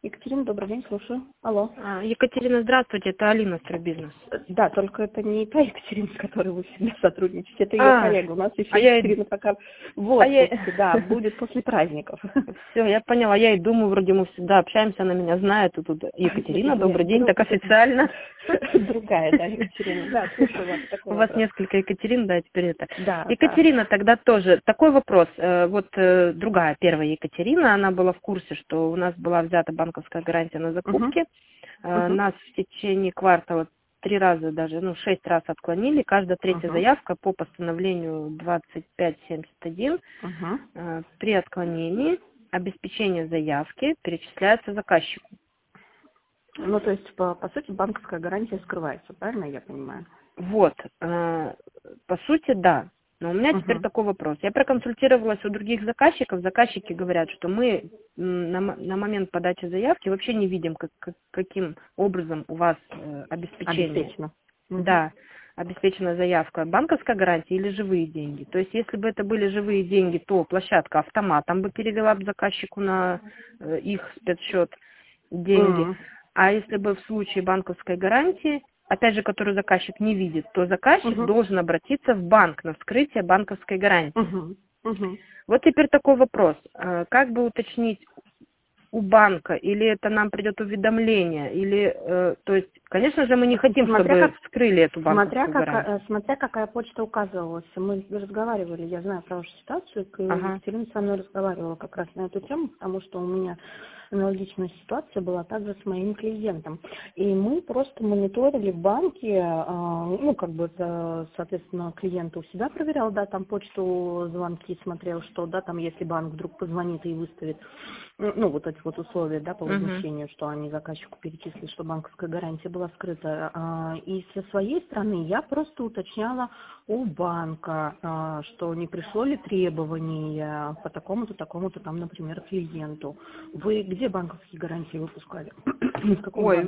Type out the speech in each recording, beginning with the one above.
Екатерина, добрый день, слушаю. Алло. Екатерина, здравствуйте, это Алина, Стройбизнес. Да, только это не та Екатерина, с которой вы всегда сотрудничаете, это ее коллега. У нас еще Екатерина пока в отпуске, да, будет после праздников. Все, я поняла, я и думаю, вроде мы всегда общаемся, она меня знает, и тут Екатерина, добрый день, так официально. Другая, да, Екатерина. Да, слушаю вас. У вас несколько Екатерин, да, теперь это. Да. Екатерина, тогда тоже такой вопрос. Вот другая, первая Екатерина, она была в курсе, что у нас была взята банковская гарантия на закупки. Нас в течение квартала 3 раза даже, 6 раз отклонили. Каждая третья заявка по постановлению 2571 при отклонении обеспечение заявки перечисляется заказчику. Ну, то есть, по сути, банковская гарантия скрывается, правильно я понимаю? Вот, по сути, да. Но у меня теперь такой вопрос. Я проконсультировалась у других заказчиков. Заказчики говорят, что мы на момент подачи заявки вообще не видим, каким образом у вас обеспечение. Обеспечено. Да, обеспечена заявка банковской гарантии или живые деньги. То есть, если бы это были живые деньги, то площадка автоматом бы перевела бы заказчику на их спецсчет деньги. А если бы в случае банковской гарантии, опять же, которую заказчик не видит, то заказчик должен обратиться в банк на вскрытие банковской гарантии. Вот теперь такой вопрос. Как бы уточнить у банка, или это нам придет уведомление, или, то есть, конечно же, мы не хотим, чтобы вскрыли эту банковскую гарантию. Смотря какая почта указывалась. Мы разговаривали, я знаю про вашу ситуацию, Екатерина со мной разговаривала как раз на эту тему, потому что у меня аналогичная ситуация была также с моим клиентом. И мы просто мониторили в банке, соответственно, клиент у себя проверял, да, там почту, звонки, смотрел, что, да, там, если банк вдруг позвонит и выставит, вот эти вот условия, да, по возмещению, что они заказчику перечислили, что банковская гарантия была скрыта. И со своей стороны я просто уточняла у банка, что не пришло ли требование по такому-то, такому-то там, например, клиенту. Вы где банковские гарантии выпускали? Ой,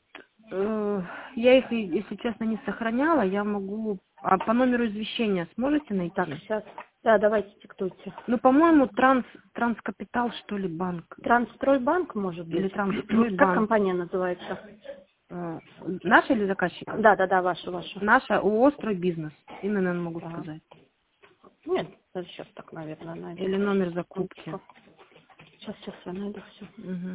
я их, если честно, не сохраняла, я могу... А по номеру извещения сможете найти? Так, сейчас. Да, давайте диктуйте. По-моему, Транскапитал, что ли, банк. Трансстройбанк, может быть? Или Трансстройбанк. Как компания называется? Наша или заказчика? Да, ваша. Наша ООО «Стройбизнес». Именно, наверное, могу сказать. Нет, сейчас так, наверное, найду. Или номер закупки. Сейчас я найду все.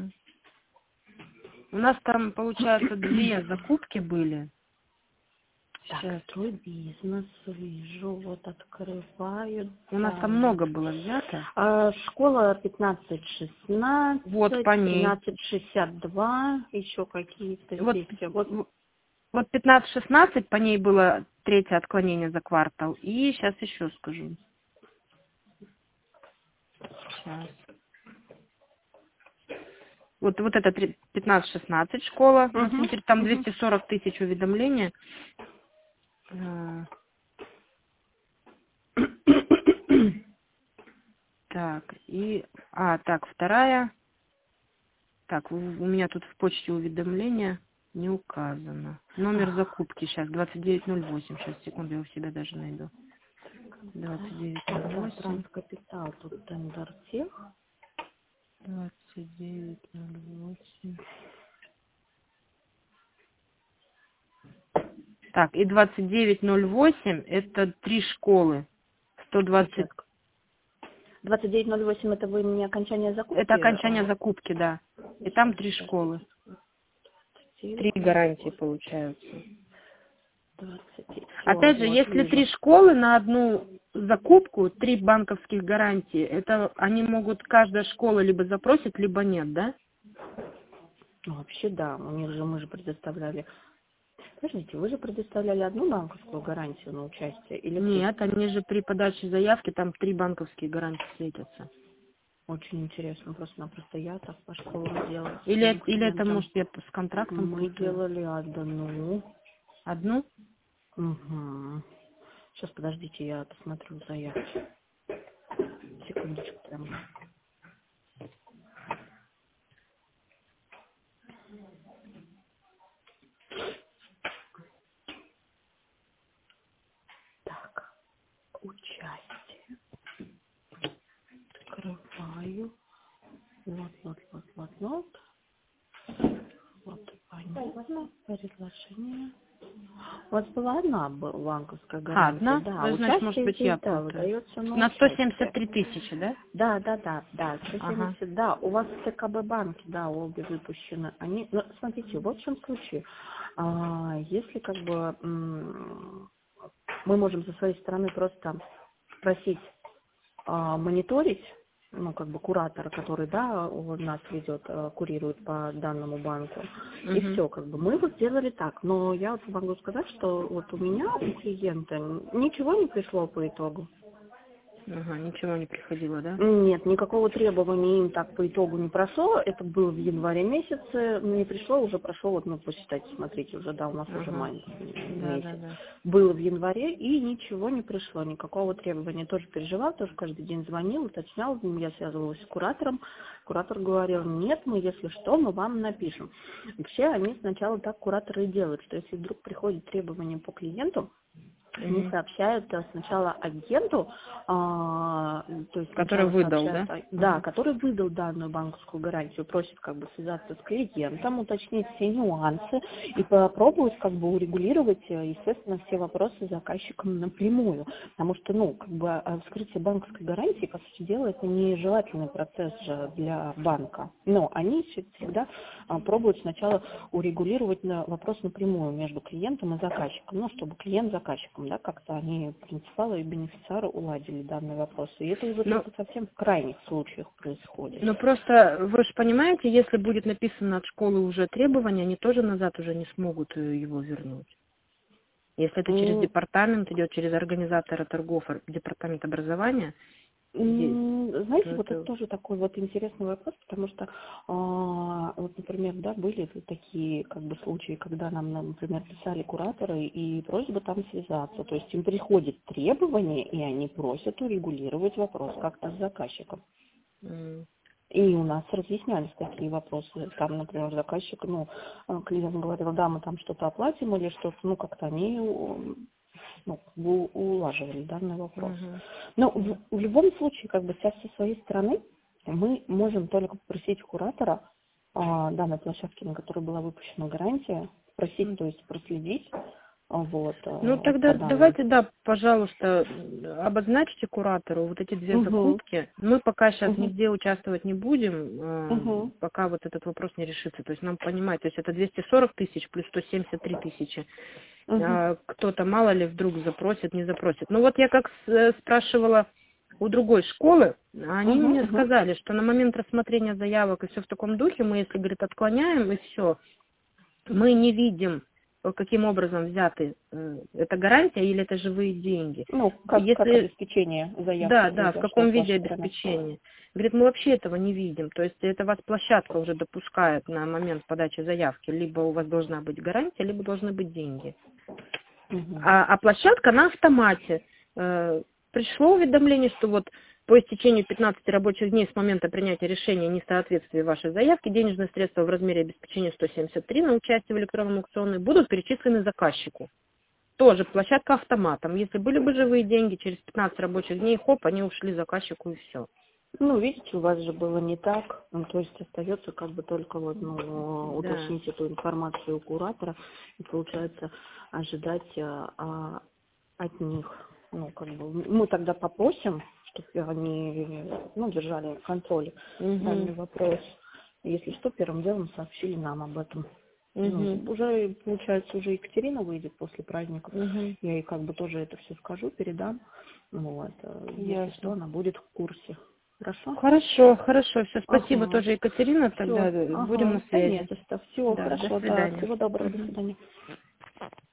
У нас там, получается, 2 закупки были. Так, Стройбизнес, вижу, вот открываю. У нас там много было взято. Школа 15-16, вот по ней. 13-62, еще какие-то здесь. Вот 15-16, по ней было 3-е отклонение за квартал. И сейчас еще скажу. Сейчас. Вот это 15-16 школа. Там 240 тысяч уведомления. Так, вторая. Так, у меня тут в почте уведомления не указано. Номер закупки сейчас, 2908. Сейчас, секунду, я у себя даже найду. 2908. Транскапитал, тут тендер тех. 2908. Так, и 2908 это 3 школы. 120. 2908 это вы мне окончание закупки? Это окончание закупки, да. И там 3 школы. 3 гарантии получаются. 20. Опять же, если 3 школы на одну закупку, 3 банковских гарантии, это они могут, каждая школа либо запросит, либо нет, да? Вообще, да. Мы же предоставляли... Подождите, вы же предоставляли одну банковскую гарантию на участие? Или нет, они же при подаче заявки, там 3 банковские гарантии светятся. Очень интересно, просто я так по школам делала. Или это, может, я с контрактом мы делали одну. Одну? Сейчас, подождите, я посмотрю заявки. Секундочку прям. Так, участие. Открываю. Вот. Предложение. У вас была одна банковская Одна? гарантия, да. Ну, значит, может Участие быть, здесь, я да, путаю. выдается на На участие. 173 тысячи, да? Да, 170, Ага. да, у вас в ТКБ банке, да, обе выпущены. Они, ну, смотрите, вот в чем случай. Если как бы мы можем со своей стороны просто просить мониторить, ну, как бы куратора, который, да, у нас ведет, курирует по данному банку, и Угу. все, как бы мы вот сделали так. Но я вот могу сказать, что вот у меня, у клиента, ничего не пришло по итогу. Ага, ничего не приходило, да? Нет, никакого требования им так по итогу не прошло. Это было в январе месяце. Не пришло, уже прошел, вот, ну, посчитайте, смотрите, уже, да, у нас уже Ага. месяц. Да. Было в январе, и ничего не пришло, никакого требования. Тоже переживал, тоже каждый день звонил, уточнял, я связывалась с куратором. Куратор говорил, нет, мы, если что, мы вам напишем. Вообще, они сначала так кураторы и делают, что если вдруг приходит требование по клиенту, они сообщают сначала агенту, то есть Который сначала выдал, сообщают, да? да, который выдал данную банковскую гарантию, просит как бы связаться с клиентом, уточнить все нюансы и попробовать как бы урегулировать, естественно, все вопросы с заказчиком напрямую, потому что, ну, как бы вскрытие банковской гарантии, по сути дела, это нежелательный процесс же для банка, но они всегда пробуют сначала урегулировать вопрос напрямую между клиентом и заказчиком, ну, чтобы клиент с заказчиком, да, как-то они, принципалы и бенефициары, уладили данный вопрос. И это уже только совсем в крайних случаях происходит. Ну, просто, вы же понимаете, если будет написано от школы уже требования, они тоже назад уже не смогут его вернуть. Если это через департамент идет, через организатора торгов, департамент образования, знаете, вот это тоже такой вот интересный вопрос, потому что, вот, например, да, были такие как бы случаи, когда нам, например, писали кураторы и просьба там связаться, то есть им приходит требование, и они просят урегулировать вопрос как-то с заказчиком. И у нас разъяснялись такие вопросы. Там, например, заказчик, ну, клиент говорил, да, мы там что-то оплатим или что-то, ну, как-то они, ну, улаживали данный вопрос. Но в любом случае, как бы сейчас со своей стороны мы можем только попросить куратора данной площадки, на которой была выпущена гарантия, просить, то есть проследить. Вот, ну, тогда давайте, да, пожалуйста, обозначьте куратору вот эти две закупки. Мы пока сейчас нигде участвовать не будем, пока вот этот вопрос не решится. То есть нам понимать, то есть это 240 тысяч плюс 173 тысячи. Кто-то, мало ли, вдруг запросит, не запросит. Ну, вот я как спрашивала у другой школы, они мне сказали, что на момент рассмотрения заявок и все в таком духе, мы, если, говорит, отклоняем и все, мы не видим, каким образом взяты, это гарантия или это живые деньги. Ну, как обеспечение заявки. Да, в каком виде обеспечения. Говорит, мы вообще этого не видим. То есть это вас площадка уже допускает на момент подачи заявки. Либо у вас должна быть гарантия, либо должны быть деньги. А площадка на автомате. Пришло уведомление, что вот по истечению 15 рабочих дней с момента принятия решения о несоответствии вашей заявки денежные средства в размере обеспечения 173 на участие в электронном аукционе будут перечислены заказчику. Тоже площадка автоматом. Если были бы живые деньги, через 15 рабочих дней, хоп, они ушли заказчику и все. Ну, видите, у вас же было не так. Ну, то есть остается как бы только вот, ну, уточнить эту информацию у куратора и, получается, ожидать от них. Ну, как бы мы тогда попросим, чтобы они, ну, держали в контроле данный вопрос. Если что, первым делом сообщили нам об этом. Ну, уже, получается, уже Екатерина выйдет после праздников. Я ей как бы тоже это все скажу, передам. Вот. Если что, она будет в курсе. Хорошо? Хорошо. Все, спасибо тоже, Екатерина. Тогда будем на связи. Конечно, все, да, хорошо, до свидания. Всего доброго, до свидания.